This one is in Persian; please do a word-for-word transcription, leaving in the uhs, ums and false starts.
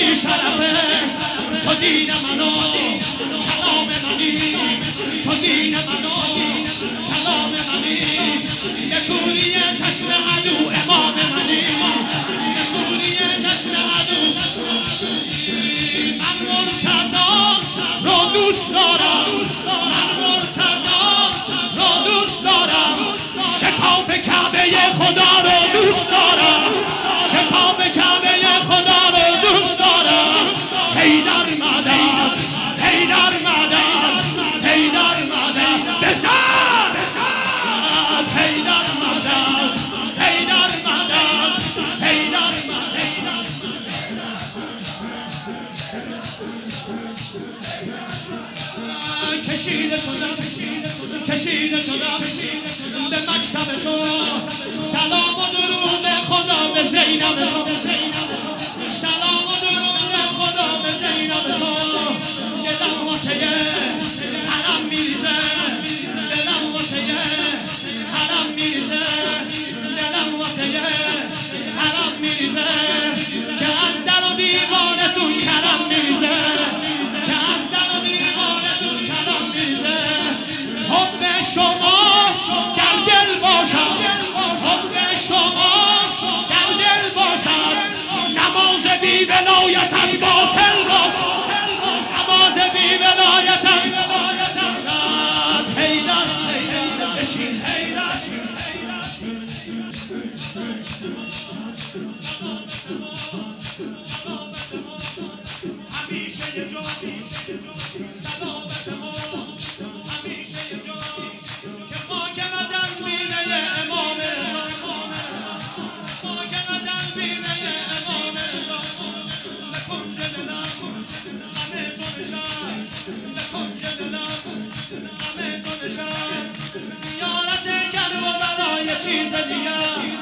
بی شرفه تو دین منو کلام منی تو دین منو کلام منی یه کوری چشم عدو امام منی یه کوری چشم عدو من مرتضی رو دوست دارم من مرتضی رو دوست دارم شکاف کعبه خدا رو دوست دارم شکاف کعبه خدا رو دوست دارم حیدر مدد حیدر مدد حیدر مدد بزن حیدر مدد حیدر مدد حیدر مدد کشیده شدم کشیده شدم به مکتب تو سلام و درود خدا به زینب تو سلام و درود خدا به زینب تو دلم واسه حرم میریزه دلم واسه حرم میریزه دلم واسه حرم میریزه که از در و دیوانتون کرم میریزه که از در و دیوانتون کرم میریزه حب شما در دل باشد حب شما در دل باشد نماز بی ولایتت باطل باشد نماز بی ولایتت حیدر بشین حیدر همیشه یه جاست سلامت ما همیشه یه جاست که خاکم تنبیه امام خاکم تنبیه امام به کنج دلم همه تو نشست به کنج دلم همه تو نشست زیارت کرب و بلا یه چیز دیگه